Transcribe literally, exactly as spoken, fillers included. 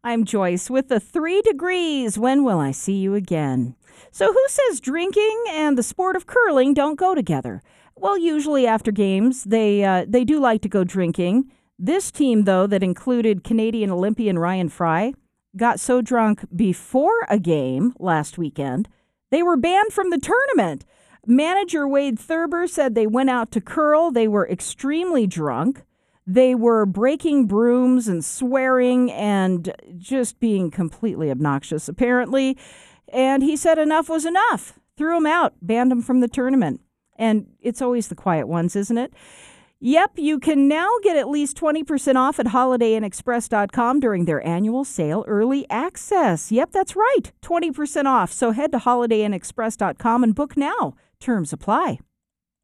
I'm Joyce with the three degrees. When will I see you again? So who says drinking and the sport of curling don't go together? Well, usually after games, they uh, they do like to go drinking. This team, though, that included Canadian Olympian Ryan Fry, got so drunk before a game last weekend, they were banned from the tournament. Manager Wade Thurber said they went out to curl. They were extremely drunk. They were breaking brooms and swearing and just being completely obnoxious, apparently. And he said enough was enough. Threw them out, banned them from the tournament. And it's always the quiet ones, isn't it? Yep, you can now get at least twenty percent off at holiday inn express dot com during their annual sale early access. Yep, that's right, twenty percent off. So head to holiday inn express dot com and book now. Terms apply.